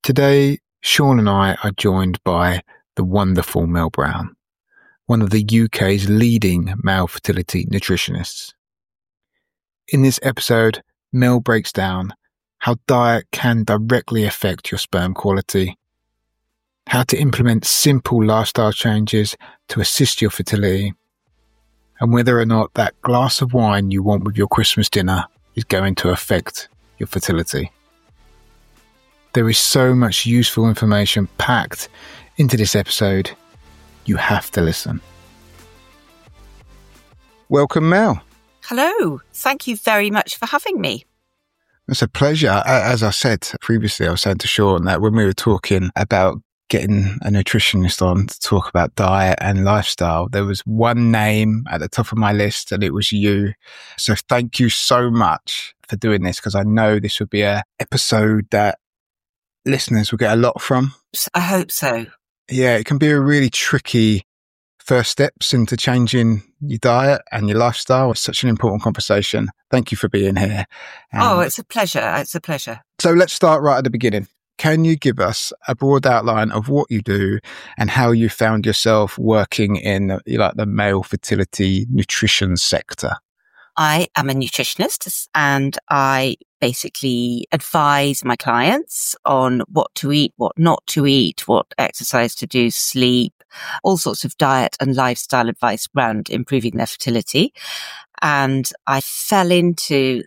Today, Sean and I are joined by the wonderful Mel Brown, one of the UK's leading male fertility nutritionists. In this episode, Mel breaks down how diet can directly affect your sperm quality, how to implement simple lifestyle changes to assist your fertility, and whether or not that glass of wine you want with your Christmas dinner is going to affect your fertility. There is so much useful information packed into this episode. You have to listen. Welcome, Mel. Hello. Thank you very much for having me. It's a pleasure. As I said previously, I was saying to Sean that when we were talking about getting a nutritionist on to talk about diet and lifestyle, there was one name at the top of my list and it was you. So thank you so much for doing this, because I know this would be an episode that listeners will get a lot from. I hope so. Yeah, it can be a really tricky first steps into changing your diet and your lifestyle. It's such an important conversation. Thank you for being here. It's a pleasure. It's a pleasure. So let's start right at the beginning. Can you give us a broad outline of what you do and how you found yourself working in the male fertility nutrition sector? I am a nutritionist and I basically advise my clients on what to eat, what not to eat, what exercise to do, sleep, all sorts of diet and lifestyle advice around improving their fertility. And I fell into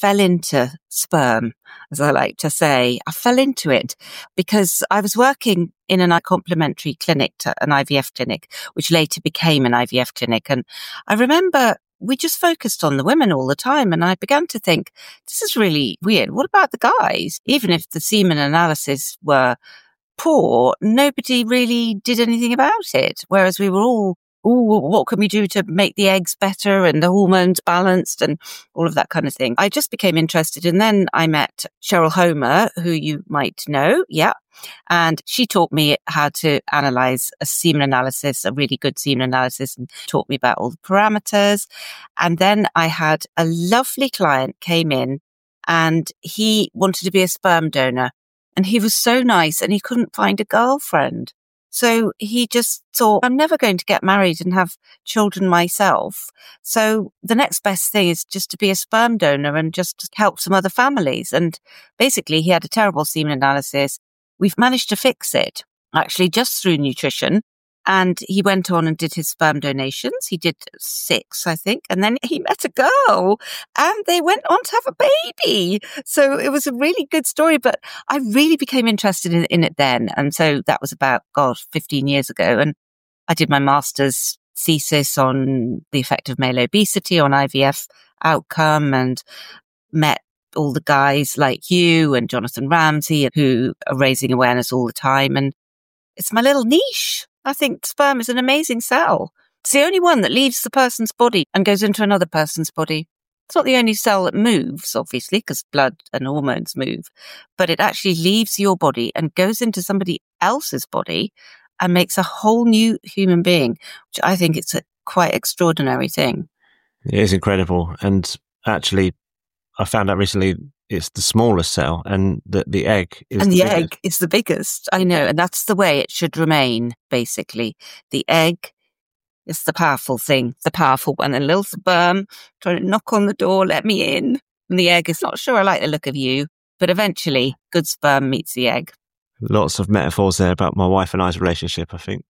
sperm, as I like to say. I fell into it because I was working in an complementary clinic to an IVF clinic, which later became an IVF clinic. And I remember we just focused on the women all the time. And I began to think, this is really weird. What about the guys? Even if the semen analysis were poor, nobody really did anything about it. Whereas we were all, what can we do to make the eggs better and the hormones balanced and all of that kind of thing. I just became interested. And then I met Cheryl Homer, who you might know. Yeah. And she taught me how to analyze a semen analysis, a really good semen analysis, and taught me about all the parameters. And then I had a lovely client came in and he wanted to be a sperm donor. And he was so nice and he couldn't find a girlfriend. So he just thought, I'm never going to get married and have children myself. So the next best thing is just to be a sperm donor and just help some other families. And basically he had a terrible semen analysis. We've managed to fix it, actually, just through nutrition. And he went on and did his sperm donations. He did 6, I think. And then he met a girl and they went on to have a baby. So it was a really good story, but I really became interested in it then. And so that was about, 15 years ago. And I did my master's thesis on the effect of male obesity on IVF outcome and met all the guys like you and Jonathan Ramsey who are raising awareness all the time. And it's my little niche. I think sperm is an amazing cell. It's the only one that leaves the person's body and goes into another person's body. It's not the only cell that moves, obviously, because blood and hormones move, but it actually leaves your body and goes into somebody else's body and makes a whole new human being, which I think it's a quite extraordinary thing. It is incredible. And actually, I found out recently it's the smallest cell and the egg is and the egg is the biggest. I know. And that's the way it should remain, basically. The egg is the powerful thing, the powerful one. And little sperm trying to knock on the door, let me in. And the egg is not sure I like the look of you. But eventually, good sperm meets the egg. Lots of metaphors there about my wife and I's relationship, I think.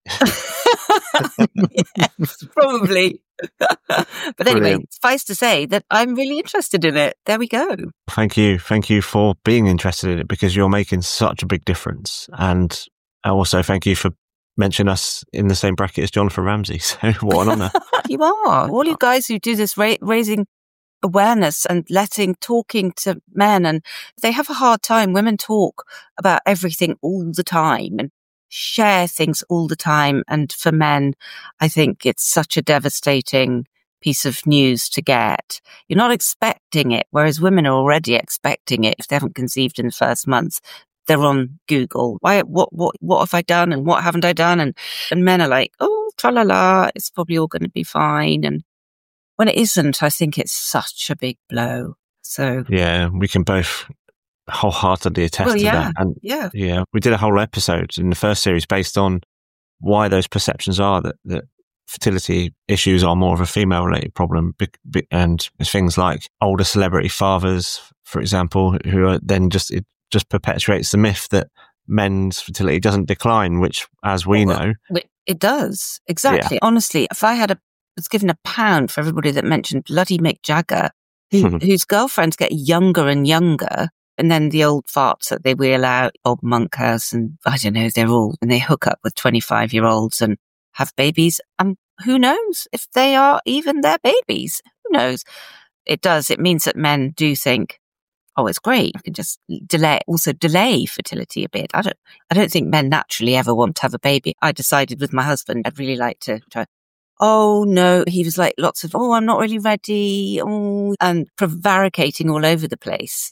Yes, probably. But anyway, Brilliant. suffice to say that I'm really interested in it. There we go. Thank you. Thank you for being interested in it because you're making such a big difference. And also thank you for mentioning us in the same bracket as Jonathan Ramsey. So what an honour. You are. All you guys who do this raising awareness and talking to men, and they have a hard time. Women talk about everything all the time and share things all the time. And for men, I think it's such a devastating piece of news to get. You're not expecting it, whereas women are already expecting it. If they haven't conceived in the first months, they're on Google. What have I done and what haven't I done? And men are like, oh, tra-la-la, it's probably all going to be fine. And when it isn't, I think it's such a big blow. So yeah, we can both wholeheartedly attest to that. And yeah, we did a whole episode in the first series based on why those perceptions are that fertility issues are more of a female related problem, and things like older celebrity fathers, for example, who are then it just perpetuates the myth that men's fertility doesn't decline, which, as we know, it does. Exactly. Yeah. Honestly, if I was given £1 for everybody that mentioned bloody Mick Jagger, whose girlfriends get younger and younger, and then the old farts that they wheel out, Bob Monkhouse, and I don't know, and they hook up with 25-year-olds and have babies, and who knows if they are even their babies? Who knows? It does. It means that men do think, oh, it's great. I can just delay fertility a bit. I don't think men naturally ever want to have a baby. I decided with my husband, I'd really like to try. Oh no, he was like lots of, I'm not really ready. Oh, and prevaricating all over the place.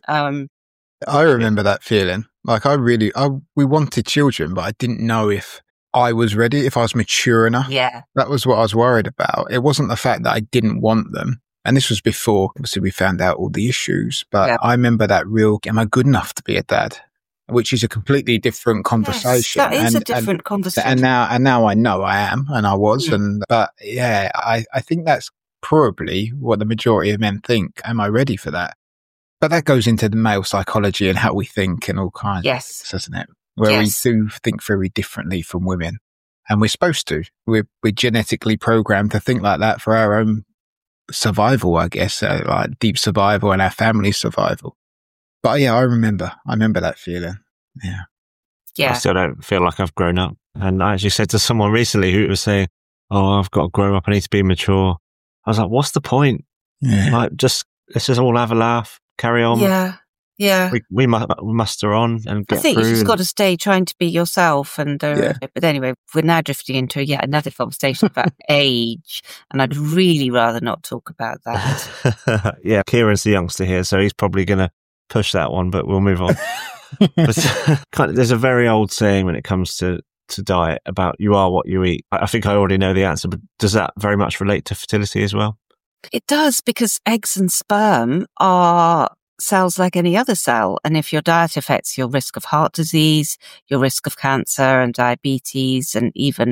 I remember that feeling. Like we wanted children, but I didn't know if I was ready, if I was mature enough. Yeah. That was what I was worried about. It wasn't the fact that I didn't want them. And this was before, obviously, we found out all the issues. But I remember that am I good enough to be a dad? Which is a completely different conversation. Yes, that is a different conversation. And now I know I am, and I was. But yeah, I think that's probably what the majority of men think. Am I ready for that? But that goes into the male psychology and how we think and all kinds of things, doesn't it? Where we do think very differently from women. And we're supposed to. We're genetically programmed to think like that for our own survival, I guess, like deep survival and our family survival. But yeah, I remember that feeling. Yeah. I still don't feel like I've grown up. And I actually said to someone recently who was saying, oh, I've got to grow up, I need to be mature. I was like, what's the point? Yeah. Like, let's just all have a laugh, carry on. Yeah. We muster on and get I think through. you've just got to stay trying to be yourself. And But anyway, we're now drifting into yet another conversation about age. And I'd really rather not talk about that. Yeah, Kieran's the youngster here, so he's probably going to push that one, but we'll move on. But there's a very old saying when it comes to diet about you are what you eat. I think I already know the answer, but does that very much relate to fertility as well? It does, because eggs and sperm are cells like any other cell. And if your diet affects your risk of heart disease, your risk of cancer and diabetes and even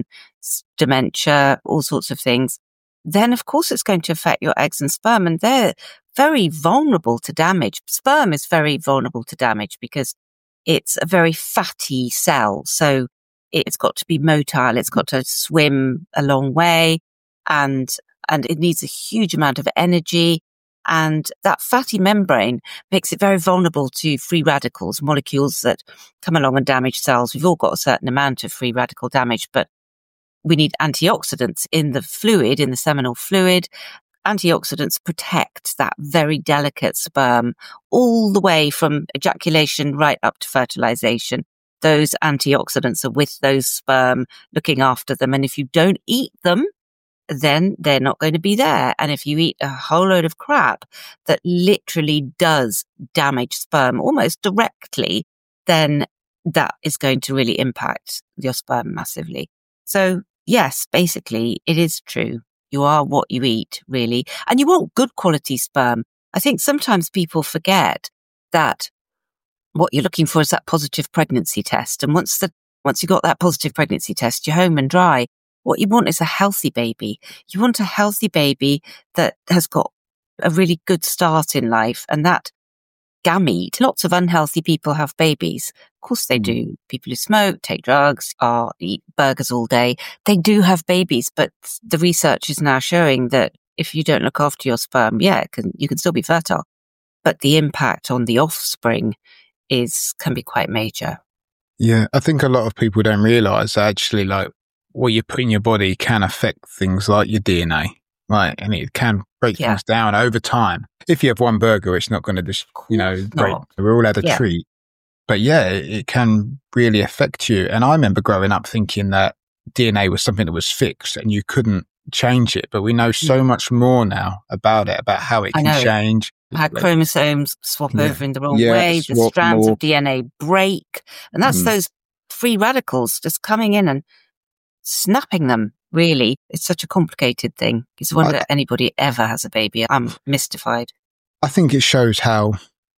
dementia, all sorts of things, then of course it's going to affect your eggs and sperm. And they're very vulnerable to damage. Sperm is very vulnerable to damage because it's a very fatty cell. So it's got to be motile. It's got to swim a long way and it needs a huge amount of energy. And that fatty membrane makes it very vulnerable to free radicals, molecules that come along and damage cells. We've all got a certain amount of free radical damage, but we need antioxidants in the fluid, in the seminal fluid. Antioxidants protect that very delicate sperm all the way from ejaculation right up to fertilization. Those antioxidants are with those sperm, looking after them. And if you don't eat them, then they're not going to be there. And if you eat a whole load of crap that literally does damage sperm almost directly, then that is going to really impact your sperm massively. So yes, basically it is true. You are what you eat, really. And you want good quality sperm. I think sometimes people forget that what you're looking for is that positive pregnancy test. And once you got that positive pregnancy test, you're home and dry. What you want is a healthy baby. You want a healthy baby that has got a really good start in life. And that gamete, lots of unhealthy people have babies. Of course they do. People who smoke, take drugs, eat burgers all day. They do have babies, but the research is now showing that if you don't look after your sperm, you can still be fertile. But the impact on the offspring can be quite major. Yeah, I think a lot of people don't realise actually, like, what you put in your body can affect things like your DNA, right? And it can break things down over time. If you have one burger, it's not going to just, break. We're all had a treat. But yeah, it can really affect you. And I remember growing up thinking that DNA was something that was fixed and you couldn't change it. But we know so much more now about it, about how it can change. How chromosomes swap over in the wrong way, the strands of DNA break. And that's those free radicals just coming in and snapping them, really. It's such a complicated thing. It's a wonder anybody ever has a baby. I'm mystified. I think it shows how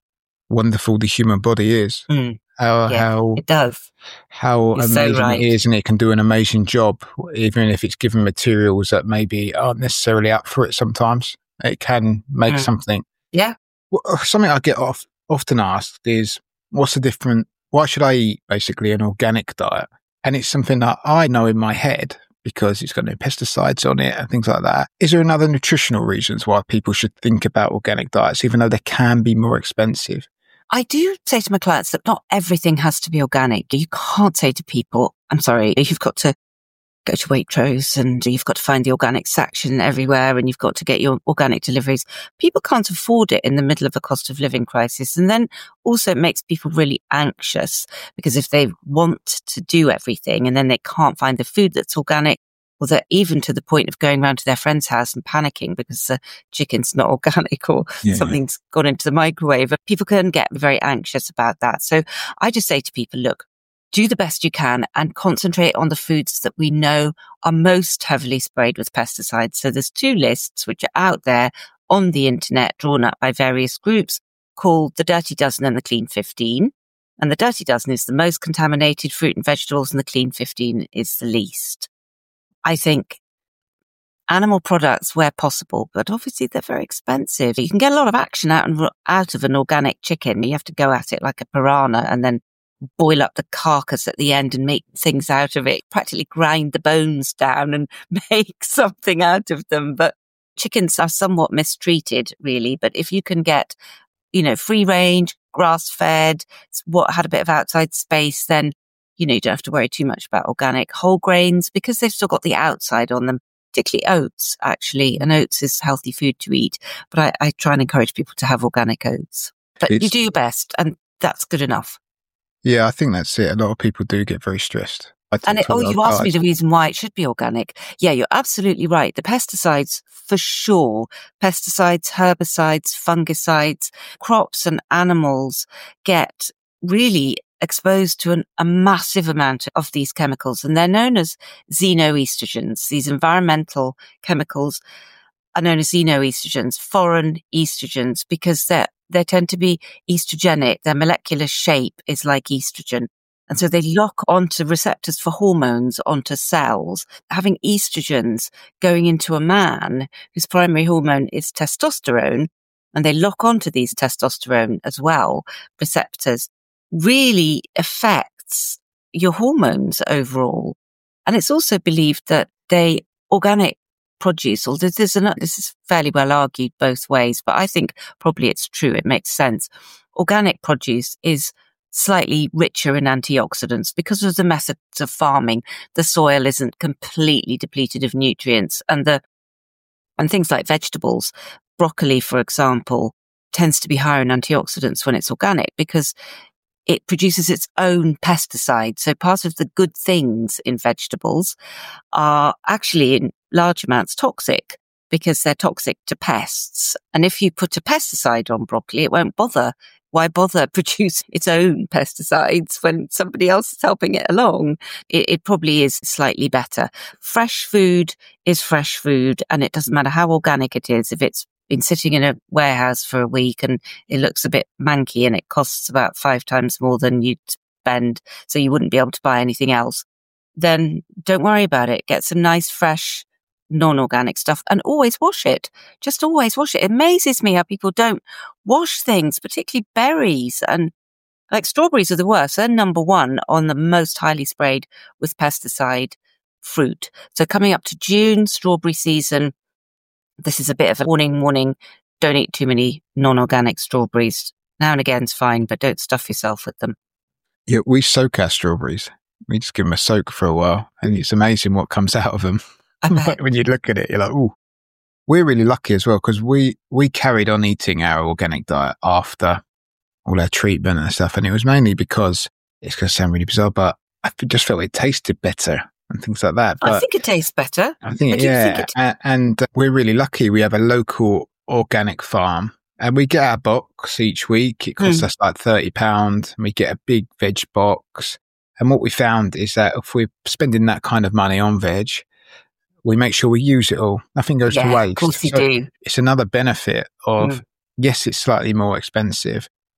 wonderful the human body is. How it does. How You're amazing so right. it is, and it can do an amazing job, even if it's given materials that maybe aren't necessarily up for it sometimes. It can make something. Yeah. Something I get often asked is, why should I eat basically an organic diet? And it's something that I know in my head because it's got no pesticides on it and things like that. Is there another nutritional reasons why people should think about organic diets, even though they can be more expensive? I do say to my clients that not everything has to be organic. You can't say to people, I'm sorry, you've got to go to Waitrose and you've got to find the organic section everywhere and you've got to get your organic deliveries. People can't afford it in the middle of a cost of living crisis. And then also it makes people really anxious because if they want to do everything and then they can't find the food that's organic, or they're even to the point of going round to their friend's house and panicking because the chicken's not organic or something's gone into the microwave. People can get very anxious about that. So I just say to people, look, do the best you can and concentrate on the foods that we know are most heavily sprayed with pesticides. So there's 2 lists which are out there on the internet drawn up by various groups called the Dirty Dozen and the Clean 15. And the Dirty Dozen is the most contaminated fruit and vegetables and the Clean 15 is the least. I think animal products where possible, but obviously they're very expensive. You can get a lot of action out of an organic chicken. You have to go at it like a piranha and then boil up the carcass at the end and make things out of it, practically grind the bones down and make something out of them. But chickens are somewhat mistreated, really. But if you can get, free range, grass fed, what had a bit of outside space, then you don't have to worry too much about organic whole grains because they've still got the outside on them, particularly oats, actually. And oats is healthy food to eat. But I try and encourage people to have organic oats. But you do your best, and that's good enough. Yeah, I think that's it. A lot of people do get very stressed. You asked me the reason why it should be organic. Yeah, you're absolutely right. The pesticides, for sure. Pesticides, herbicides, fungicides, crops and animals get really exposed to a massive amount of these chemicals, and they're known as xenoestrogens. These environmental chemicals are known as xenoestrogens, foreign estrogens, because they tend to be estrogenic. Their molecular shape is like estrogen. And so they lock onto receptors for hormones onto cells. Having estrogens going into a man whose primary hormone is testosterone, and they lock onto these testosterone as well, receptors, really affects your hormones overall. And it's also believed that organic produce, although this is fairly well argued both ways, but I think probably it's true. It makes sense. Organic produce is slightly richer in antioxidants because of the methods of farming. The soil isn't completely depleted of nutrients, and things like vegetables, broccoli, for example, tends to be higher in antioxidants when it's organic because it produces its own pesticides. So part of the good things in vegetables are actually in large amounts toxic because they're toxic to pests. And if you put a pesticide on broccoli, it won't bother. Why bother produce its own pesticides when somebody else is helping it along? It probably is slightly better. Fresh food is fresh food, and it doesn't matter how organic it is. If it's been sitting in a warehouse for a week and it looks a bit manky and it costs about 5 times more than you'd spend, so you wouldn't be able to buy anything else, then don't worry about it. Get some nice, fresh, non-organic stuff and always wash it. Just always wash it. It amazes me how people don't wash things, particularly berries, and like strawberries are the worst. They're number 1 on the most highly sprayed with pesticide fruit. So coming up to June, strawberry season, this is a bit of a warning. Don't eat too many non-organic strawberries. Now and again's fine, but don't stuff yourself with them. Yeah, we soak our strawberries. We just give them a soak for a while, and it's amazing what comes out of them. When you look at it, you're like, ooh. We're really lucky as well because we carried on eating our organic diet after all our treatment and stuff, and it was mainly because, it's going to sound really bizarre, but I just felt it tasted better and things like that. But I think it tastes better. I think, and we're really lucky. We have a local organic farm, and we get our box each week. It costs us like £30, and we get a big veg box. And what we found is that if we're spending that kind of money on veg, we make sure we use it all. Nothing goes to waste. Of course you do. It's another benefit of, yes, it's slightly more expensive,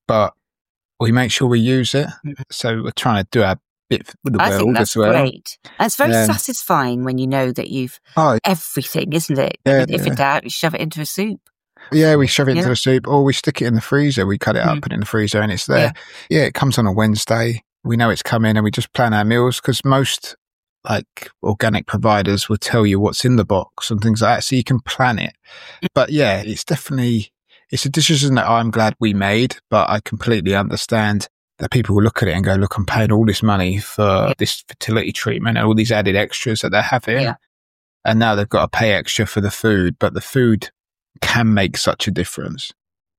but we make sure we use it. So we're trying to do our bit with the world as well. I think that's great. And it's very satisfying when you know that you've everything, isn't it? Yeah, if in doubt, you shove it into a soup. Yeah, we shove it into a soup, or we stick it in the freezer. We cut it up, put it in the freezer, and it's there. Yeah, it comes on a Wednesday. We know it's coming, and we just plan our meals, because most organic providers will tell you what's in the box and things like that, so you can plan it. But yeah, it's a decision that I'm glad we made, but I completely understand that people will look at it and go, look, I'm paying all this money for this fertility treatment and all these added extras that they're having. Yeah. And now they've got to pay extra for the food, but the food can make such a difference.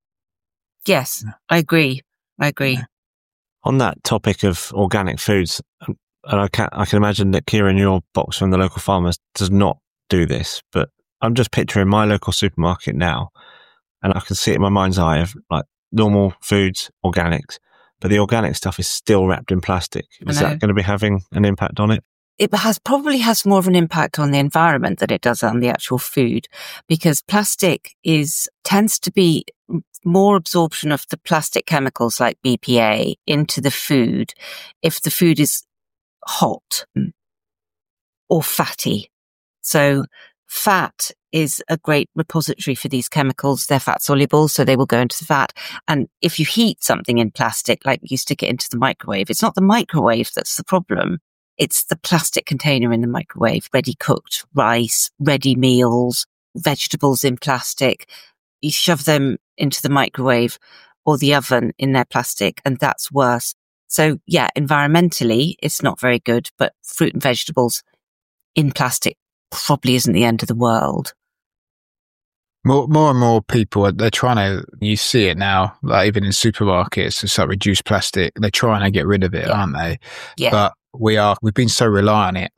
Yes, I agree. Yeah. On that topic of organic foods, and I can imagine that, Kieran, your box from the local farmers does not do this, but I'm just picturing my local supermarket now, and I can see it in my mind's eye of normal foods, organics, but the organic stuff is still wrapped in plastic. Is that going to be having an impact on it? It probably has more of an impact on the environment than it does on the actual food, because plastic tends to be more absorption of the plastic chemicals like BPA into the food if the food is hot or fatty. So fat is a great repository for these chemicals. They're fat soluble, so they will go into the fat. And if you heat something in plastic, like you stick it into the microwave, it's not the microwave that's the problem. It's the plastic container in the microwave, ready cooked rice, ready meals, vegetables in plastic. You shove them into the microwave or the oven in their plastic, and that's worse. So yeah, environmentally, it's not very good, but fruit and vegetables in plastic probably isn't the end of the world. More and more people, they're trying to, you see it now, even in supermarkets, it's reduce plastic. They're trying to get rid of it, aren't they? Yeah. But we've been so reliant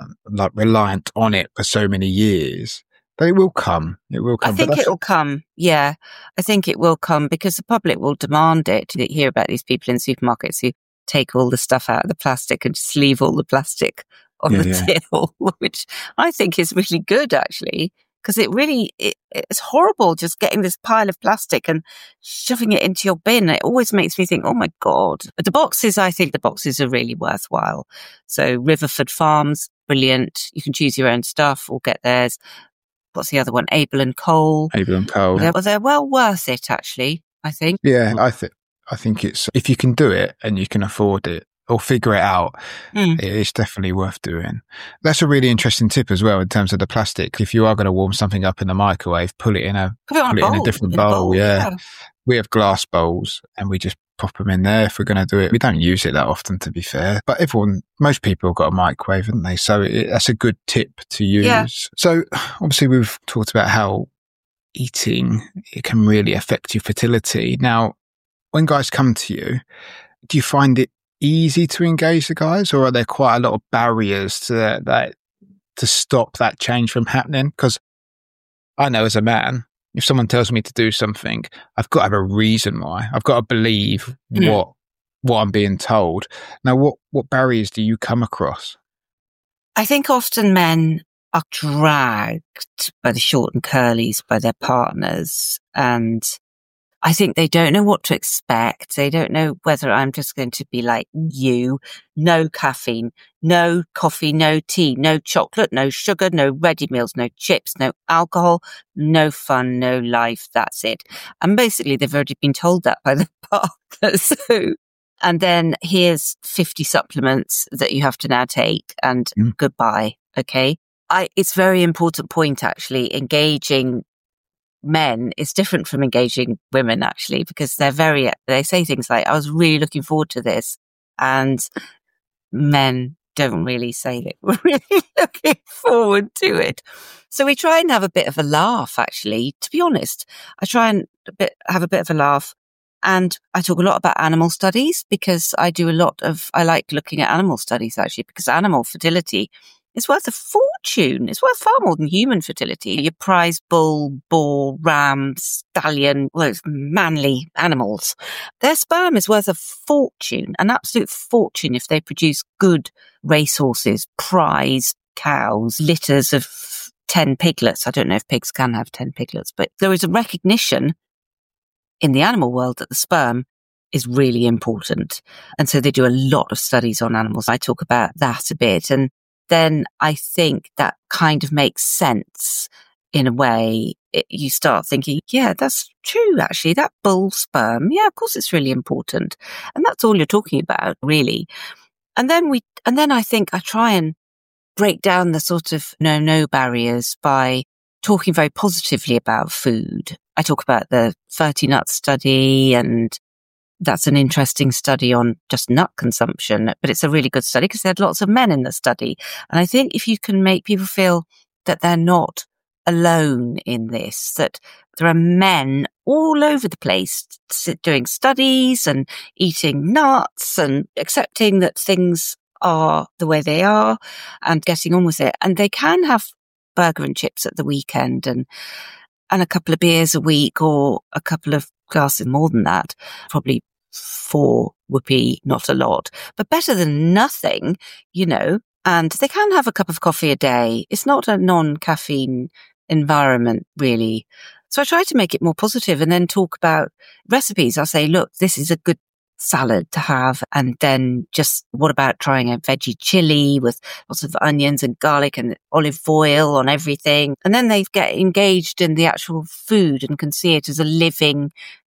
on it for so many years. But it will come. I think it will come. Yeah. I think it will come because the public will demand it. You hear about these people in supermarkets who take all the stuff out of the plastic and just leave all the plastic on the till, which I think is really good, actually, because it's horrible just getting this pile of plastic and shoving it into your bin. It always makes me think, oh my God. But I think the boxes are really worthwhile. So Riverford Farms, brilliant. You can choose your own stuff or get theirs. What's the other one? Abel and Cole. They're well worth it, actually, I think. Yeah, I think it's, if you can do it and you can afford it or figure it out, it's definitely worth doing. That's a really interesting tip as well in terms of the plastic. If you are going to warm something up in the microwave, put it in a different bowl. Yeah. We have glass bowls and we just pop them in there if we're going to do it. We don't use it that often, to be fair, but most people have got a microwave, haven't they? So that's a good tip to use. Yeah. So obviously we've talked about how eating, it can really affect your fertility. Now, when guys come to you, do you find it easy to engage the guys, or are there quite a lot of barriers to that to stop that change from happening? Because I know as a man, if someone tells me to do something, I've got to have a reason why. I've got to believe what I'm being told. Now, what barriers do you come across? I think often men are dragged by the short and curlies by their partners, and I think they don't know what to expect. They don't know whether I'm just going to be like you, no caffeine, no coffee, no tea, no chocolate, no sugar, no ready meals, no chips, no alcohol, no fun, no life. That's it. And basically they've already been told that by the partners. And then here's 50 supplements that you have to now take and goodbye. Okay. It's a very important point, actually, engaging men is different from engaging women, actually, because they say things like, I was really looking forward to this. And men don't really say that we're really looking forward to it. So we try and have a bit of a laugh, actually, to be honest. I try and have a bit of a laugh. And I talk a lot about animal studies because I like looking at animal studies, actually, because animal fertility is worth a fortune. It's worth far more than human fertility. Your prize bull, boar, ram, stallion, those manly animals, their sperm is worth a fortune, an absolute fortune if they produce good racehorses, prize cows, litters of 10 piglets. I don't know if pigs can have 10 piglets, but there is a recognition in the animal world that the sperm is really important. And so they do a lot of studies on animals. I talk about that a bit. And then I think that kind of makes sense in a way. You start thinking, yeah, that's true, actually. That bull sperm, yeah, of course it's really important. And that's all you're talking about, really. And then I think I try and break down the sort of no barriers by talking very positively about food. I talk about the 30 nut study, and that's an interesting study on just nut consumption, but it's a really good study because they had lots of men in the study. And I think if you can make people feel that they're not alone in this, that there are men all over the place doing studies and eating nuts and accepting that things are the way they are and getting on with it. And they can have burger and chips at the weekend and a couple of beers a week, or a couple of glasses more than that, probably 4 whoopee, not a lot, but better than nothing, and they can have a cup of coffee a day. It's not a non-caffeine environment, really. So I try to make it more positive and then talk about recipes. I'll say, look, this is a good salad to have. And then just what about trying a veggie chili with lots of onions and garlic and olive oil on everything? And then they get engaged in the actual food and can see it as a living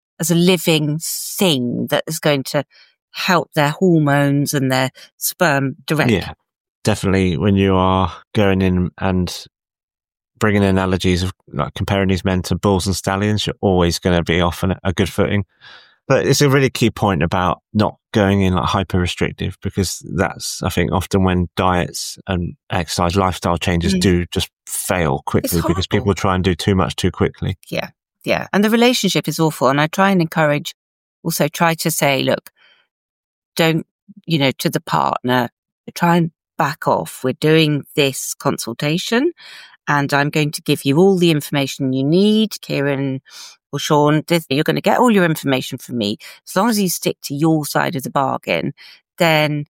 thing that is going to help their hormones and their sperm directly. Yeah, definitely. When you are going in and bringing in analogies of like comparing these men to bulls and stallions, you're always going to be off on a good footing. But it's a really key point about not going in like hyper restrictive, because that's, I think, often when diets and exercise lifestyle changes do just fail quickly because people try and do too much too quickly. Yeah. Yeah. And the relationship is awful. And I try and encourage, also try to say, look, don't, to the partner, try and back off. We're doing this consultation and I'm going to give you all the information you need, Kieran or Sean. You're going to get all your information from me. As long as you stick to your side of the bargain, then,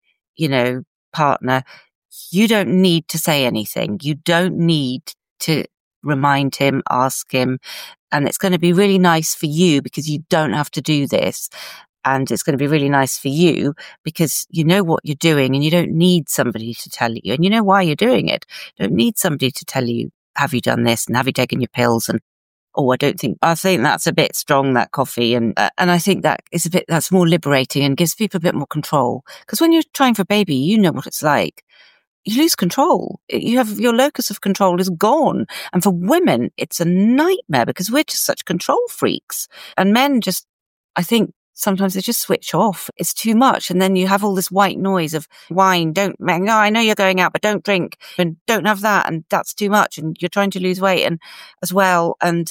partner, you don't need to say anything. You don't need to remind him, ask him. And it's going to be really nice for you because you don't have to do this. And it's going to be really nice for you because you know what you're doing and you don't need somebody to tell you. And you know why you're doing it. You don't need somebody to tell you, have you done this and have you taken your pills? And, I think that's a bit strong, that coffee. And I think that's more liberating and gives people a bit more control. Because when you're trying for a baby, you know what it's like. You lose control. Your locus of control is gone. And for women, it's a nightmare because we're just such control freaks. And men just, I think, sometimes they just switch off. It's too much. And then you have all this white noise of wine. I know you're going out, but don't drink and don't have that. And that's too much. And you're trying to lose weight and as well. And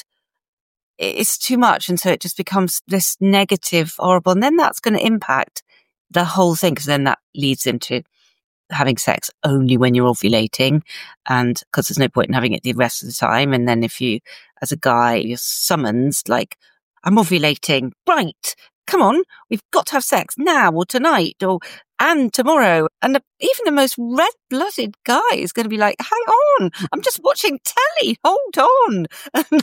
it's too much. And so it just becomes this negative, horrible. And then that's going to impact the whole thing because then that leads into having sex only when you're ovulating, and because there's no point in having it the rest of the time. And then if you, as a guy, you're summoned, like, I'm ovulating, right, come on, we've got to have sex now or tonight and tomorrow. And even the most red-blooded guy is going to be like, hang on, I'm just watching telly, hold on. And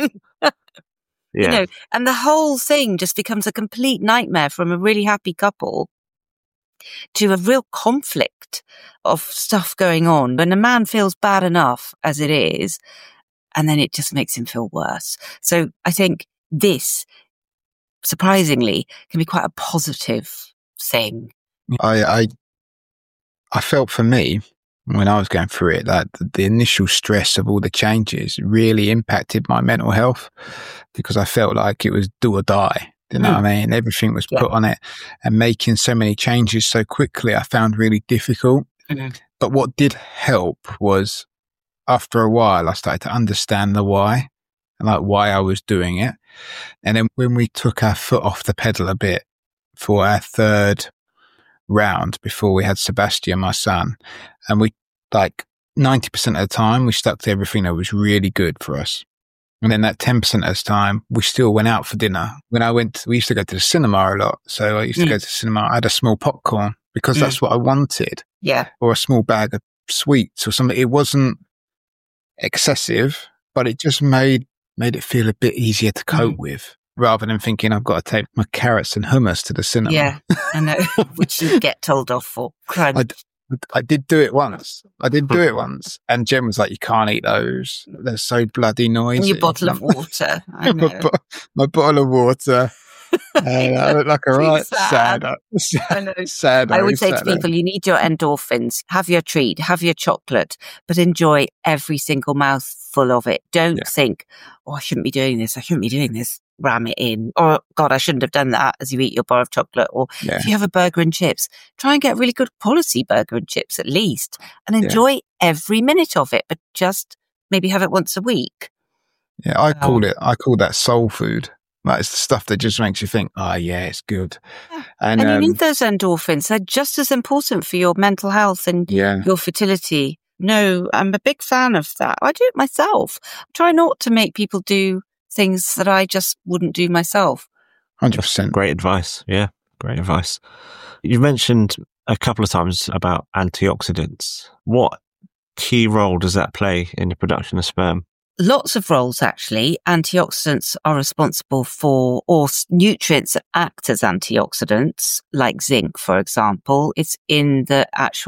then, and the whole thing just becomes a complete nightmare from a really happy couple to a real conflict of stuff going on when a man feels bad enough as it is, and then it just makes him feel worse. So I think this, surprisingly, can be quite a positive thing. I felt for me, when I was going through it, that the initial stress of all the changes really impacted my mental health because I felt like it was do or die. You know what I mean? Everything was put on it, and making so many changes so quickly, I found really difficult. Mm-hmm. But what did help was after a while, I started to understand the why and like why I was doing it. And then when we took our foot off the pedal a bit for our third round before we had Sebastian, my son, and we 90% of the time we stuck to everything that was really good for us. And then that 10% of the time, we still went out for dinner. We used to go to the cinema a lot. So I used to go to the cinema. I had a small popcorn because that's what I wanted. Yeah. Or a small bag of sweets or something. It wasn't excessive, but it just made it feel a bit easier to cope with. rather than thinking I've got to take my carrots and hummus to the cinema. Yeah, I know, which you get told off for. I did do it once. And Jen was like, you can't eat those. They're so bloody noisy. And your bottle of water. I know. my bottle of water. I look like a right sad. I would say to people, you need your endorphins. Have your treat, have your chocolate, but enjoy every single mouthful of it. Don't think, I shouldn't be doing this. Ram it in. Or, God, I shouldn't have done that as you eat your bar of chocolate. Or if you have a burger and chips, try and get a really good quality burger and chips at least and enjoy every minute of it, but just maybe have it once a week. Yeah, I call that soul food. Like, it's the stuff that just makes you think, it's good. And you need those endorphins. They're just as important for your mental health and your fertility. No, I'm a big fan of that. I do it myself. I try not to make people do things that I just wouldn't do myself. 100%. Great advice. Yeah, great advice. You mentioned a couple of times about antioxidants. What key role does that play in the production of sperm? Lots of roles, actually. Antioxidants are responsible for, or nutrients that act as antioxidants, like zinc, for example. It's in the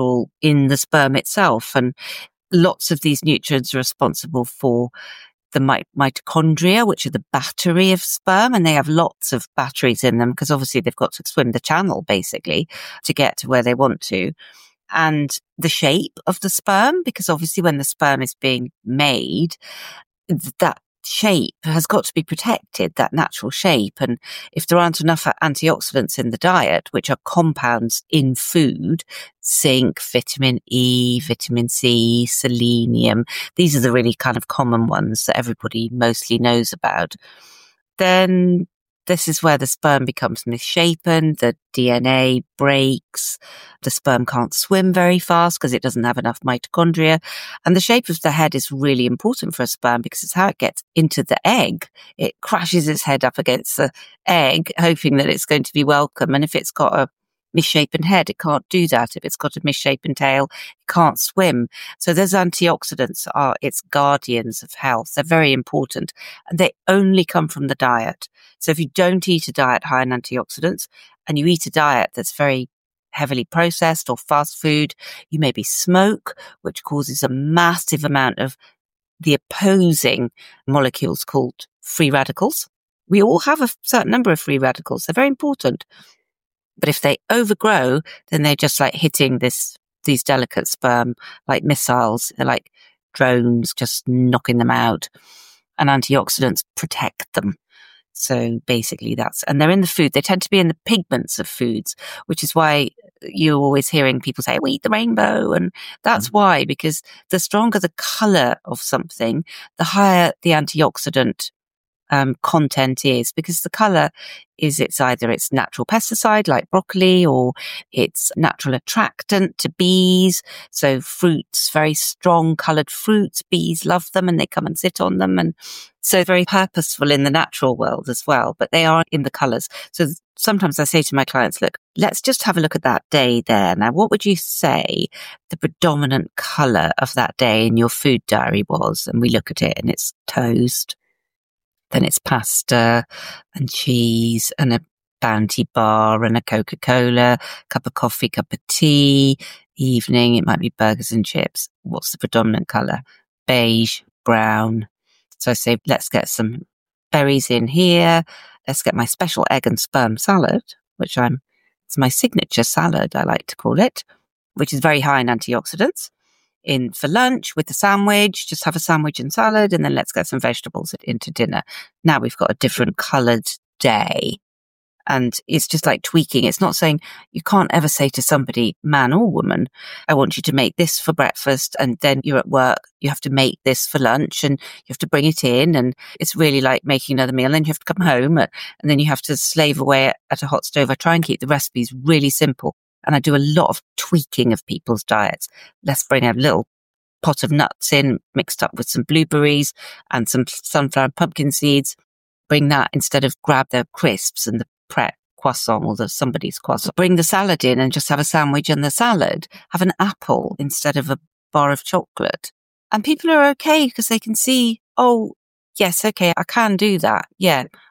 sperm itself. And lots of these nutrients are responsible for the mitochondria, which are the battery of sperm, and they have lots of batteries in them because obviously they've got to swim the channel basically to get to where they want to. And the shape of the sperm, because obviously when the sperm is being made, that shape has got to be protected, that natural shape. And if there aren't enough antioxidants in the diet, which are compounds in food, zinc, vitamin E, vitamin C, selenium, these are the really kind of common ones that everybody mostly knows about, then this is where the sperm becomes misshapen, the DNA breaks, the sperm can't swim very fast because it doesn't have enough mitochondria. And the shape of the head is really important for a sperm because it's how it gets into the egg. It crashes its head up against the egg, hoping that it's going to be welcome. And if it's got a misshapen head, it can't do that. If it's got a misshapen tail, it can't swim. So those antioxidants are its guardians of health. They're very important and they only come from the diet. So if you don't eat a diet high in antioxidants and you eat a diet that's very heavily processed or fast food, you maybe smoke, which causes a massive amount of the opposing molecules called free radicals. We all have a certain number of free radicals. They're very important. But if they overgrow, then they're just like hitting these delicate sperm like missiles. They're like drones, just knocking them out. And antioxidants protect them. So basically and they're in the food. They tend to be in the pigments of foods, which is why you're always hearing people say, we eat the rainbow. And that's why, because the stronger the color of something, the higher the antioxidant content is, because the color is either its natural pesticide like broccoli or it's natural attractant to bees. So fruits, very strong colored fruits, bees love them and they come and sit on them. And so very purposeful in the natural world as well, but they are in the colors. So sometimes I say to my clients, look, let's just have a look at that day there. Now, what would you say the predominant color of that day in your food diary was? And we look at it and it's toast. Then it's pasta and cheese and a Bounty bar and a Coca-Cola, cup of coffee, cup of tea. Evening, it might be burgers and chips. What's the predominant colour? Beige, brown. So I say, let's get some berries in here. Let's get my special egg and sperm salad, which it's my signature salad, I like to call it, which is very high in antioxidants. In for lunch with the sandwich, just have a sandwich and salad, and then let's get some vegetables into dinner. Now we've got a different coloured day. And it's just like tweaking. It's not saying, you can't ever say to somebody, man or woman, I want you to make this for breakfast, and then you're at work, you have to make this for lunch and you have to bring it in. And it's really like making another meal. And then you have to come home and then you have to slave away at a hot stove. I try and keep the recipes really simple. And I do a lot of tweaking of people's diets. Let's bring a little pot of nuts in, mixed up with some blueberries and some sunflower pumpkin seeds. Bring that instead of grab the crisps and the Pret croissant or somebody's croissant. Bring the salad in and just have a sandwich and the salad. Have an apple instead of a bar of chocolate. And people are okay because they can see, oh, yes, okay, I can do that. Yeah,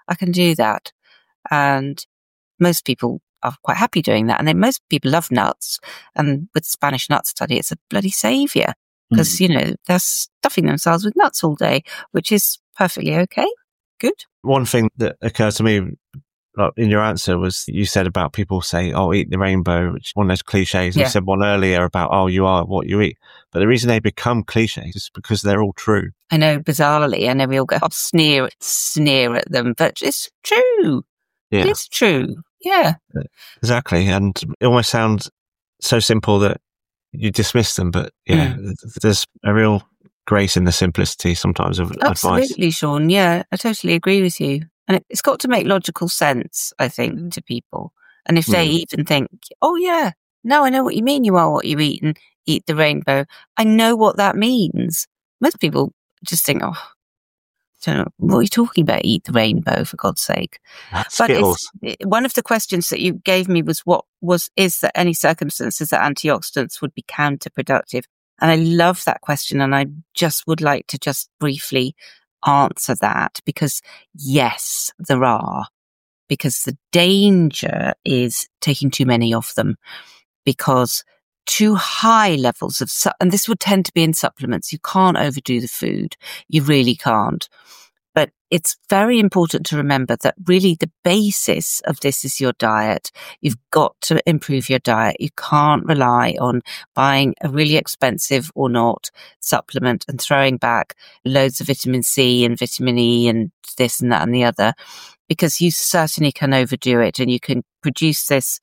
I can do that. And most people are quite happy doing that. And then most people love nuts. And with the Spanish nut study, it's a bloody saviour because, they're stuffing themselves with nuts all day, which is perfectly okay. Good. One thing that occurred to me in your answer was you said about people say, oh, eat the rainbow, which is one of those cliches. And you said one earlier about, oh, you are what you eat. But the reason they become cliches is because they're all true. I know, bizarrely. I know we all go, sneer at them, but it's true. Yeah. It's true. Yeah. Exactly. And it almost sounds so simple that you dismiss them. But there's a real grace in the simplicity sometimes of advice. Absolutely, Sean. Yeah, I totally agree with you. And it's got to make logical sense, I think, to people. And if they even think, oh, yeah, no, I know what you mean. You are what you eat and eat the rainbow. I know what that means. Most people just think, oh, I don't know, what are you talking about? Eat the rainbow, for God's sake. Skittles. But one of the questions that you gave me was, is there any circumstances that antioxidants would be counterproductive? And I love that question. And I just would like to just briefly answer that because yes, there are, because the danger is taking too many of them because too high levels of, and this would tend to be in supplements. You can't overdo the food. You really can't. But it's very important to remember that really the basis of this is your diet. You've got to improve your diet. You can't rely on buying a really expensive or not supplement and throwing back loads of vitamin C and vitamin E and this and that and the other, because you certainly can overdo it and you can produce this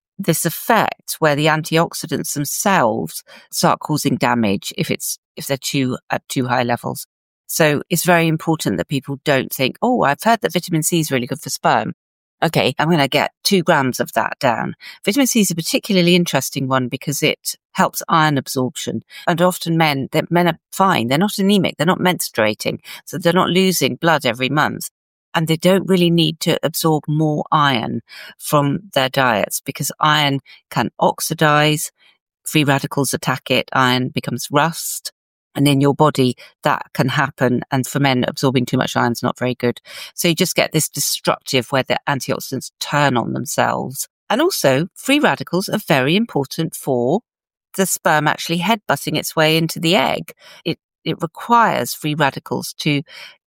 effect where the antioxidants themselves start causing damage if they're at too high levels. So it's very important that people don't think, oh, I've heard that vitamin C is really good for sperm. Okay, I'm going to get 2 grams of that down. Vitamin C is a particularly interesting one because it helps iron absorption. And often men are fine. They're not anemic. They're not menstruating. So they're not losing blood every month. And they don't really need to absorb more iron from their diets because iron can oxidize. Free radicals attack it. Iron becomes rust. And in your body, that can happen. And for men, absorbing too much iron is not very good. So you just get this destructive where the antioxidants turn on themselves. And also, free radicals are very important for the sperm actually headbutting its way into the egg. It requires free radicals to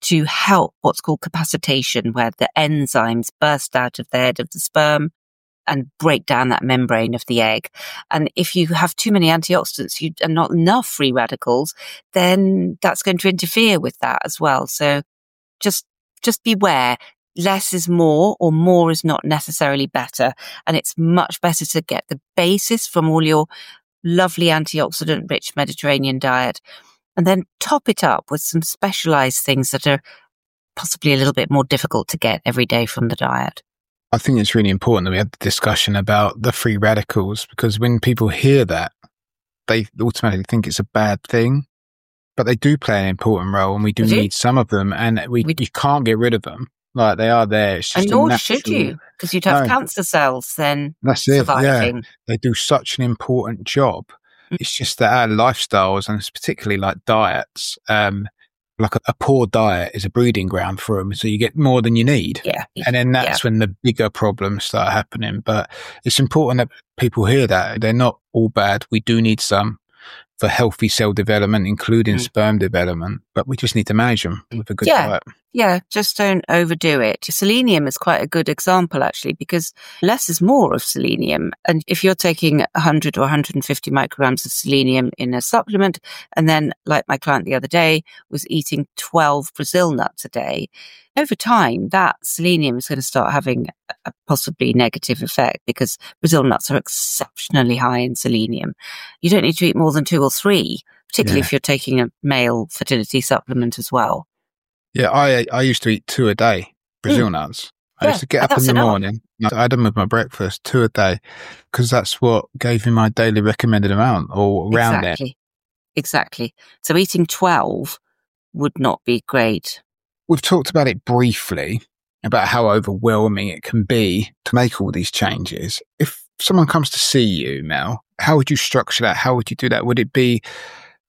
help what's called capacitation, where the enzymes burst out of the head of the sperm and break down that membrane of the egg. And if you have too many antioxidants and not enough free radicals, then that's going to interfere with that as well. So just beware. Less is more, or more is not necessarily better. And it's much better to get the basis from all your lovely antioxidant-rich Mediterranean diet and then top it up with some specialized things that are possibly a little bit more difficult to get every day from the diet. I think it's really important that we had the discussion about the free radicals, because when people hear that, they automatically think it's a bad thing, but they do play an important role, and we do need some of them, and you can't get rid of them. Like, they are there. It's just and nor should you, because you'd have cancer cells then. That's it. Surviving. Yeah, they do such an important job. It's just that our lifestyles, and it's particularly like diets, like a poor diet is a breeding ground for them. So you get more than you need. Yeah. And then that's when the bigger problems start happening. But it's important that people hear that. They're not all bad. We do need some for healthy cell development, including sperm development, but we just need to manage them with a good diet. Yeah, just don't overdo it. Selenium is quite a good example, actually, because less is more of selenium. And if you're taking 100 or 150 micrograms of selenium in a supplement, and then, like my client the other day, was eating 12 Brazil nuts a day, over time, that selenium is going to start having a possibly negative effect, because Brazil nuts are exceptionally high in selenium. You don't need to eat more than 2 or 3, particularly if you're taking a male fertility supplement as well. Yeah, I used to eat 2 a day, Brazil nuts. I used to get up in the morning. I had them with my breakfast, 2 a day, because that's what gave me my daily recommended amount, or around it. Exactly. So eating 12 would not be great. We've talked about it briefly, about how overwhelming it can be to make all these changes. If someone comes to see you, Mel, how would you structure that? How would you do that? Would it be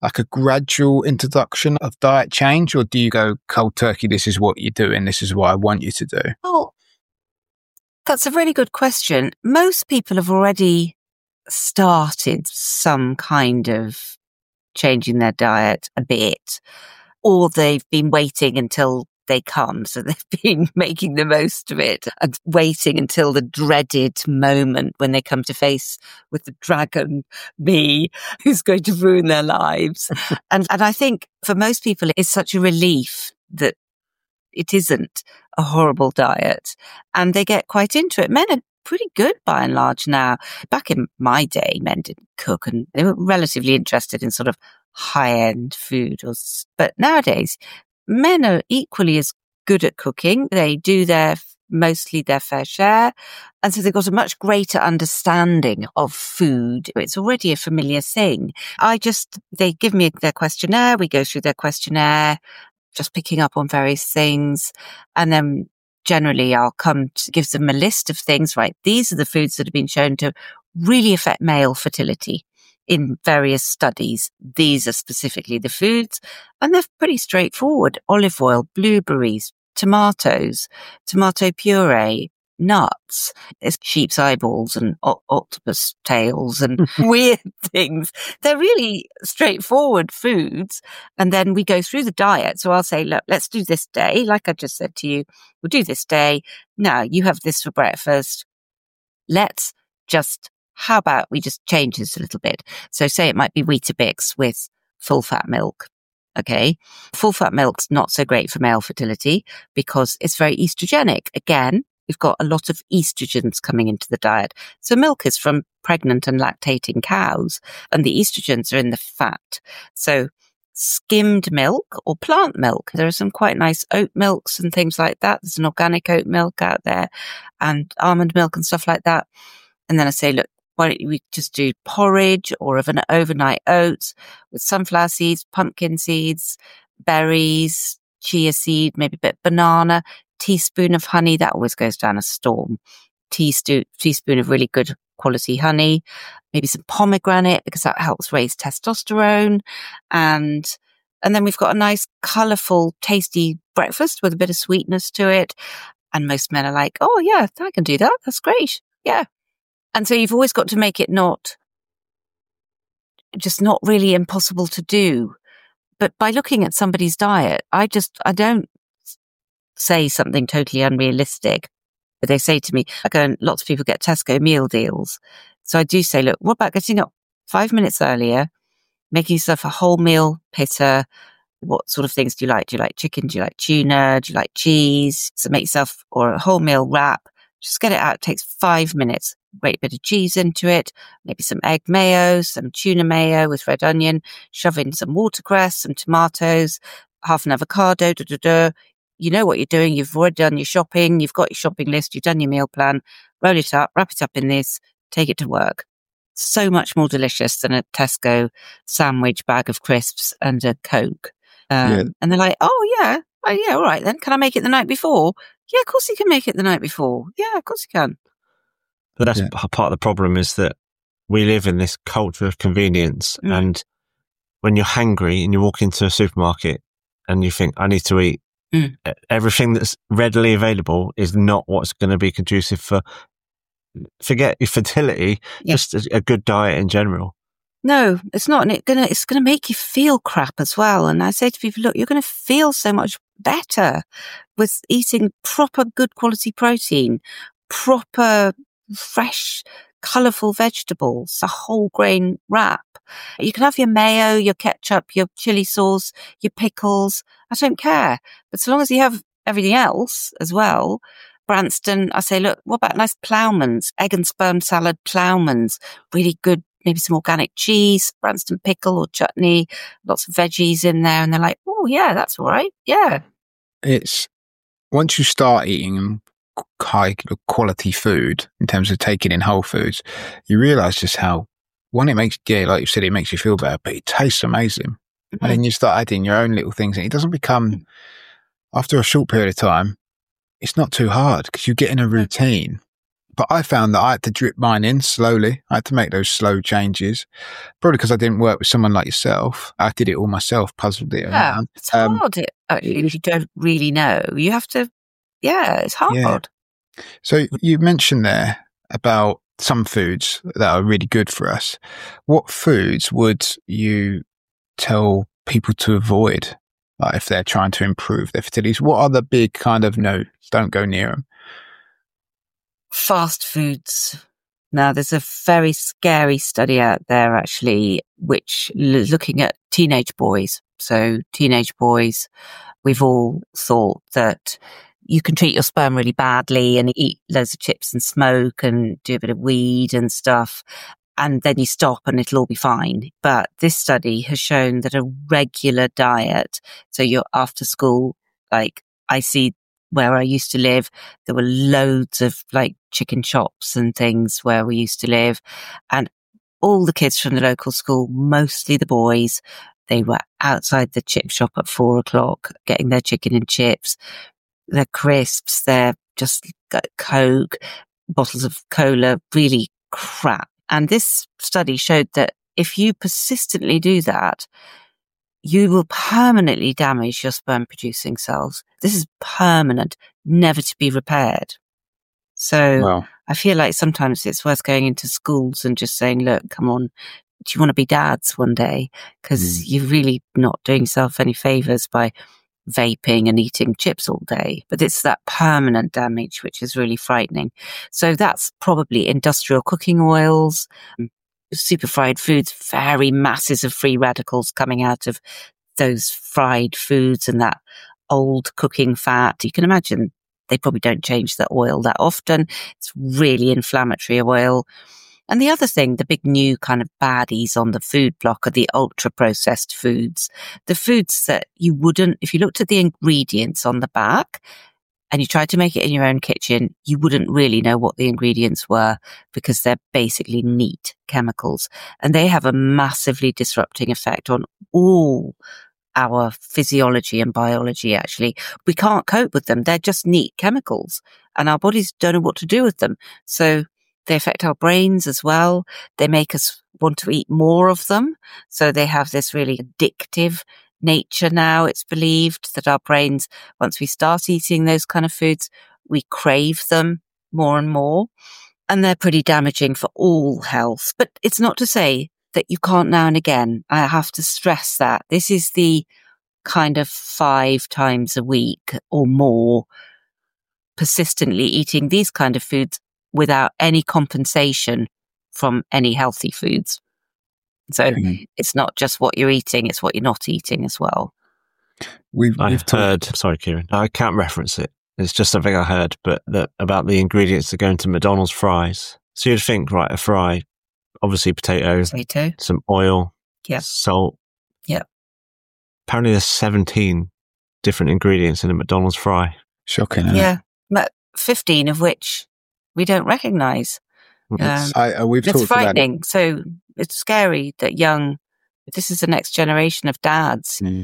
like a gradual introduction of diet change, or do you go cold turkey, this is what you're doing, this is what I want you to do? Oh, that's a really good question. Most people have already started some kind of changing their diet a bit, or they've been waiting until they come. So they've been making the most of it and waiting until the dreaded moment when they come to face with the dragon, me, who's going to ruin their lives. and I think for most people, it's such a relief that it isn't a horrible diet, and they get quite into it. Men are pretty good by and large now. Back in my day, men didn't cook and they were relatively interested in sort of high-end food. But nowadays, men are equally as good at cooking. They do mostly their fair share. And so they've got a much greater understanding of food. It's already a familiar thing. They give me their questionnaire. We go through their questionnaire, just picking up on various things. And then generally I'll give them a list of things, right? These are the foods that have been shown to really affect male fertility in various studies. These are specifically the foods, and they're pretty straightforward. Olive oil, blueberries, tomatoes, tomato puree, nuts, there's sheep's eyeballs and octopus tails and weird things. They're really straightforward foods. And then we go through the diet. So I'll say, look, let's do this day. Like I just said to you, we'll do this day. Now you have this for breakfast. How about we just change this a little bit? So say it might be Weetabix with full fat milk. Okay. Full fat milk's not so great for male fertility because it's very estrogenic. Again, we've got a lot of estrogens coming into the diet. So milk is from pregnant and lactating cows, and the estrogens are in the fat. So skimmed milk or plant milk. There are some quite nice oat milks and things like that. There's an organic oat milk out there and almond milk and stuff like that. And then I say, look, why don't we just do porridge or an overnight oats with sunflower seeds, pumpkin seeds, berries, chia seed, maybe a bit of banana, teaspoon of honey. That always goes down a storm. Teaspoon of really good quality honey, maybe some pomegranate because that helps raise testosterone. And then we've got a nice, colourful, tasty breakfast with a bit of sweetness to it. And most men are like, oh yeah, I can do that. That's great. Yeah. And so you've always got to make it not really impossible to do. But by looking at somebody's diet, I don't say something totally unrealistic. But they say to me, lots of people get Tesco meal deals. So I do say, look, what about getting up 5 minutes earlier, making yourself a whole meal pitta? What sort of things do you like? Do you like chicken? Do you like tuna? Do you like cheese? So make yourself or a whole meal wrap. Just get it out. It takes 5 minutes. Great bit of cheese into it, maybe some egg mayo, some tuna mayo with red onion, shove in some watercress, some tomatoes, half an avocado, You know what you're doing. You've already done your shopping. You've got your shopping list. You've done your meal plan. Roll it up, wrap it up in this, take it to work. So much more delicious than a Tesco sandwich bag of crisps and a Coke. And they're like, oh yeah, all right then. Can I make it the night before? Yeah, of course you can make it the night before. Yeah, of course you can. But that's part of the problem is that we live in this culture of convenience. And when you're hungry and you walk into a supermarket and you think, I need to eat, everything that's readily available is not what's going to be conducive for, forget your fertility, just a good diet in general. No, it's not. And it's going to make you feel crap as well. And I say to people, look, you're going to feel so much better with eating proper good quality protein, proper fresh, colourful vegetables, a whole grain wrap. You can have your mayo, your ketchup, your chili sauce, your pickles. I don't care. But so long as you have everything else as well, Branston, I say, look, what about nice ploughman's, egg and sperm salad ploughman's, really good, maybe some organic cheese, Branston pickle or chutney, lots of veggies in there. And they're like, oh yeah, that's all right. Yeah. It's once you start eating high quality food in terms of taking in whole foods, you realize just how it makes, like you said, it makes you feel better, but it tastes amazing. And then you start adding your own little things, and it doesn't become, after a short period of time, it's not too hard because you get in a routine. But I found that I had to drip mine in slowly. I had to make those slow changes. Probably because I didn't work with someone like yourself. I did it all myself, puzzled it around. It's hard if you don't really know. You have to, it's hard. Yeah. So you mentioned there about some foods that are really good for us. What foods would you tell people to avoid if they're trying to improve their fertility? What are the big kind of no, don't go near them? Fast foods. Now, there's a very scary study out there, actually, which looking at teenage boys. So teenage boys, we've all thought that you can treat your sperm really badly and eat loads of chips and smoke and do a bit of weed and stuff. And then you stop and it'll all be fine. But this study has shown that a regular diet, so you're after school, like I see where I used to live, there were loads of like chicken shops and things where we used to live. And all the kids from the local school, mostly the boys, they were outside the chip shop at 4:00, getting their chicken and chips, their crisps, their just Coke, bottles of cola, really crap. And this study showed that if you persistently do that, you will permanently damage your sperm producing cells. This is permanent, never to be repaired. So I feel like sometimes it's worth going into schools and just saying, look, come on, do you want to be dads one day? Because you're really not doing yourself any favors by vaping and eating chips all day. But it's that permanent damage, which is really frightening. So that's probably industrial cooking oils, super fried foods, very masses of free radicals coming out of those fried foods and that old cooking fat. You can imagine they probably don't change the oil that often. It's really inflammatory oil. And the other thing, the big new kind of baddies on the food block are the ultra processed foods. The foods that you wouldn't, if you looked at the ingredients on the back and you tried to make it in your own kitchen, you wouldn't really know what the ingredients were because they're basically neat chemicals. And they have a massively disrupting effect on all our physiology and biology, actually. We can't cope with them. They're just neat chemicals and our bodies don't know what to do with them. So they affect our brains as well. They make us want to eat more of them. So they have this really addictive nature now. It's believed that our brains, once we start eating those kind of foods, we crave them more and more. And they're pretty damaging for all health. But it's not to say that you can't now and again. I have to stress that. This is the kind of 5 times a week or more persistently eating these kind of foods without any compensation from any healthy foods. So it's not just what you're eating, it's what you're not eating as well. I've heard, sorry, Kieran, I can't reference it. It's just something I heard, but about the ingredients that go into McDonald's fries. So you'd think, right, a fry, obviously potato, some oil, salt. Yeah. Apparently there's 17 different ingredients in a McDonald's fry. Shocking, isn't it? But 15 of which we don't recognise. It's frightening. So it's scary that this is the next generation of dads. And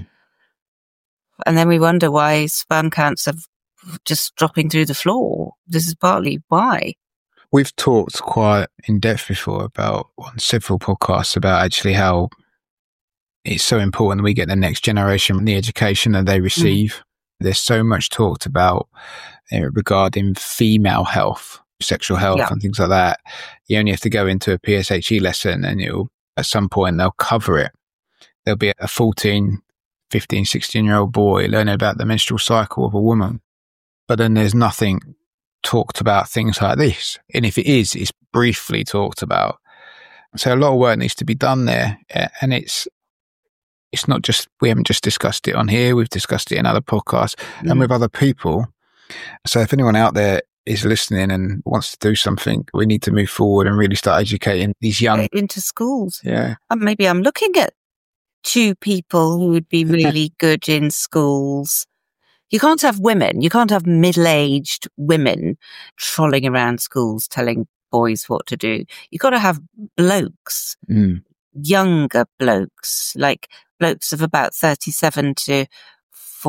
then we wonder why sperm counts are just dropping through the floor. This is partly why. We've talked quite in depth before on several podcasts about actually how it's so important that we get the next generation the education that they receive. There's so much talked about regarding female health, sexual health and things like that. You only have to go into a PSHE lesson and at some point they'll cover it. There'll be a 14, 15, 16-year-old boy learning about the menstrual cycle of a woman. But then there's nothing talked about things like this. And if it is, it's briefly talked about. So a lot of work needs to be done there. And it's not just, we haven't just discussed it on here, we've discussed it in other podcasts and with other people. So if anyone out there is listening and wants to do something, we need to move forward and really start educating these young into schools. Yeah. And maybe I'm looking at 2 people who would be really good in schools. You can't have women, you can't have middle-aged women trolling around schools telling boys what to do. You've got to have blokes, younger blokes, like blokes of about 37 to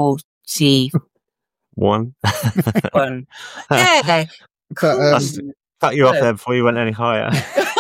40. One. Yeah. cut you off there before you went any higher.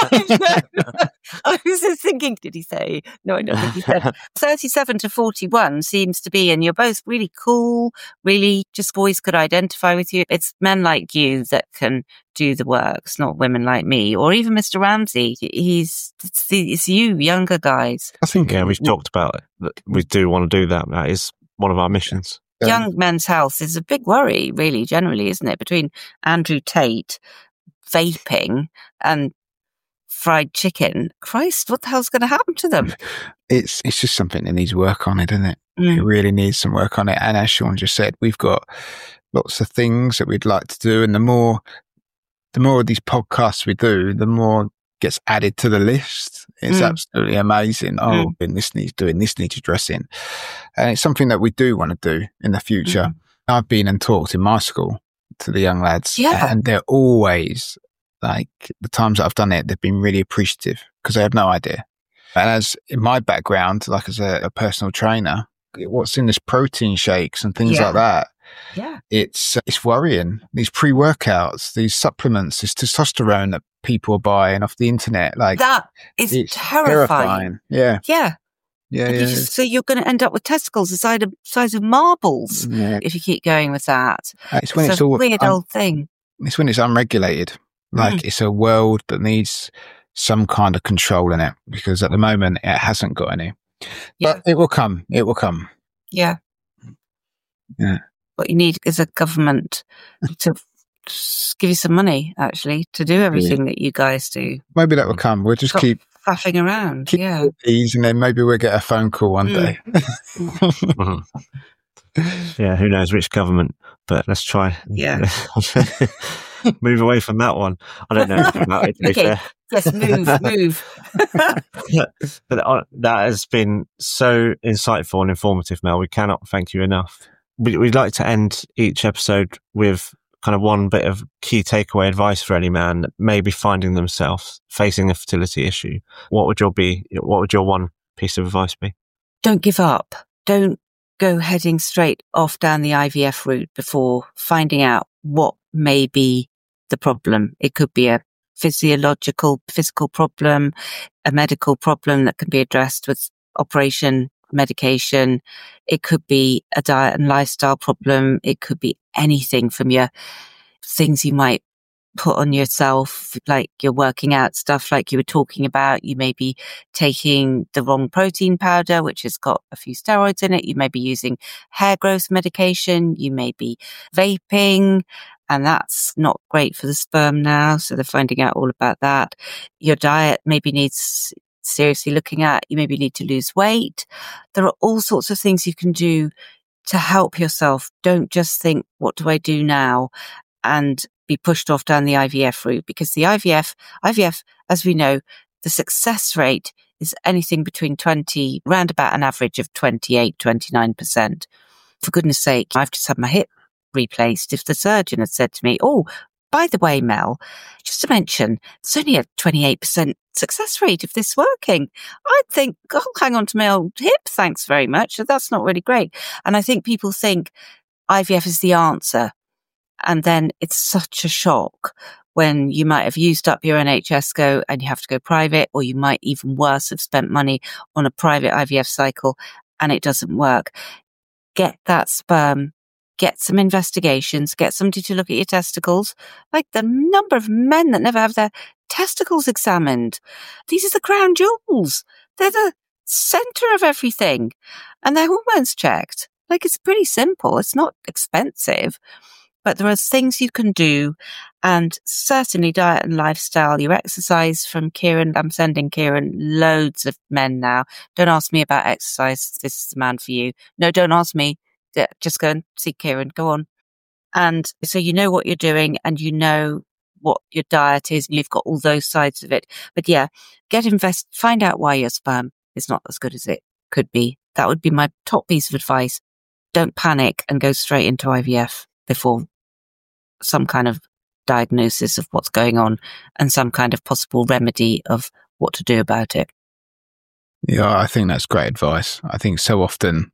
I was just thinking, did he say? No, I don't think he said. 37 to 41 seems to be, and you're both really cool, really just boys could identify with you. It's men like you that can do the work. It's not women like me or even Mr. Ramsey. It's you, younger guys. I think, we've talked about it. That we do want to do that. That is one of our missions. Young men's health is a big worry, really, generally, isn't it? Between Andrew Tate, vaping, and fried chicken. Christ, what the hell's going to happen to them? It's just something that needs work on it, isn't it? It really needs some work on it. And as Sean just said, we've got lots of things that we'd like to do. And the more of these podcasts we do, the more gets added to the list. It's absolutely amazing. Oh, and this needs doing, this needs addressing. And it's something that we do want to do in the future. I've been and talked in my school to the young lads, and they're always, like, the times that I've done it, they've been really appreciative because they have no idea. And as in my background, like as a personal trainer, what's in this protein shakes and things like that, it's worrying. These pre-workouts, these supplements, this testosterone that people are buying off the internet, like that is terrifying. Yeah. So you're going to end up with testicles the size of marbles if you keep going with that. It's when it's a all weird old thing. It's when it's unregulated. Like it's a world that needs some kind of control in it, because at the moment it hasn't got any. But it will come. It will come. Yeah. What you need is a government to give you some money, actually, to do everything that you guys do. Maybe that will come. We'll just keep faffing around. Keep these, and then maybe we'll get a phone call one day. Yeah, who knows which government? But let's try. Yeah. Move away from that one. I don't know anything about it, to be fair. Yes, move. But that has been so insightful and informative, Mel. We cannot thank you enough. We'd like to end each episode with kind of one bit of key takeaway advice for any man that may be finding themselves facing a fertility issue. What would your one piece of advice be? Don't give up. Don't go heading straight off down the IVF route before finding out what may be the problem. It could be a physical problem, a medical problem that can be addressed with operation, medication. It could be a diet and lifestyle problem. It could be anything from your things you might put on yourself, like your working out stuff, like you were talking about. You may be taking the wrong protein powder, which has got a few steroids in it. You may be using hair growth medication. You may be vaping, and that's not great for the sperm now. So they're finding out all about that. Your diet maybe needs seriously looking at. You maybe need to lose weight. There are all sorts of things you can do to help yourself. Don't just think, what do I do now? And be pushed off down the IVF route, because the IVF, as we know, the success rate is anything between round about an average of 28-29%. For goodness sake, I've just had my hip replaced. If the surgeon had said to me, oh, by the way, Mel, just to mention, it's only a 28% success rate of this working, I'd think, I'll hang on to my old hip, thanks very much. That's not really great. And I think people think IVF is the answer. And then it's such a shock when you might have used up your NHS go and you have to go private, or you might even worse have spent money on a private IVF cycle and it doesn't work. Get that sperm, get some investigations, get somebody to look at your testicles. Like the number of men that never have their testicles examined. These are the crown jewels. They're the center of everything. And their hormones checked. Like, it's pretty simple. It's not expensive. But there are things you can do, and certainly diet and lifestyle, your exercise from Kieran. I'm sending Kieran loads of men now. Don't ask me about exercise. This is the man for you. No, don't ask me. Just go and see Kieran. Go on. And so you know what you're doing, and you know what your diet is, and you've got all those sides of it. But yeah, find out why your sperm is not as good as it could be. That would be my top piece of advice. Don't panic and go straight into IVF before some kind of diagnosis of what's going on and some kind of possible remedy of what to do about it. Yeah, I think that's great advice. I think so often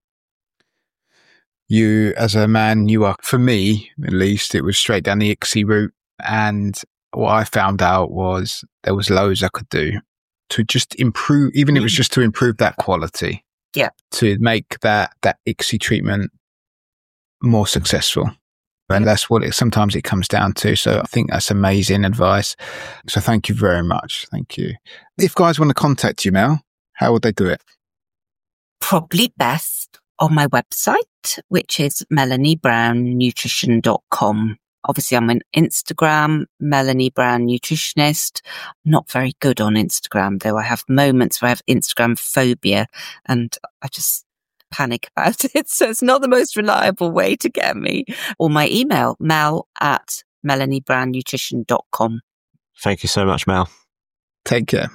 you, as a man, for me at least, it was straight down the ICSI route. And what I found out was there was loads I could do to just improve, even if it was just to improve that quality. Yeah. To make that ICSI treatment more successful. And that's what sometimes it comes down to. So I think that's amazing advice. So thank you very much. Thank you. If guys want to contact you, Mel, how would they do it? Probably best on my website, which is melaniebrownnutrition.com. Obviously, I'm on Instagram, Melanie Brown Nutritionist. I'm not very good on Instagram, though. I have moments where I have Instagram phobia and I just panic about it. So it's not the most reliable way to get me. Or my email, mel@melaniebrownnutrition.com. Thank you so much, Mel. Take care.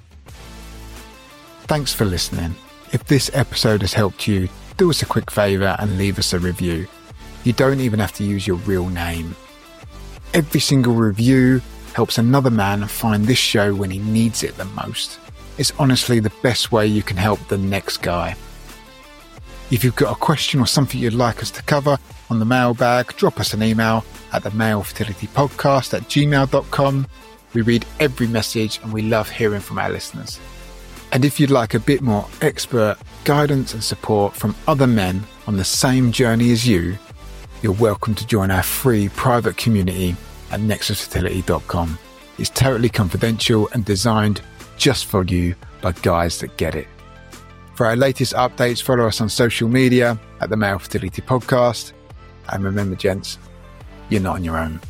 Thanks for listening. If this episode has helped you, do us a quick favour and leave us a review. You don't even have to use your real name. Every single review helps another man find this show when he needs it the most. It's honestly the best way you can help the next guy. If you've got a question or something you'd like us to cover on the mailbag, drop us an email at themalefertilitypodcast@gmail.com. We read every message and we love hearing from our listeners. And if you'd like a bit more expert guidance and support from other men on the same journey as you, you're welcome to join our free private community at nexusfertility.com. It's totally confidential and designed just for you by guys that get it. For our latest updates, follow us on social media at the Male Fertility Podcast. And remember, gents, you're not on your own.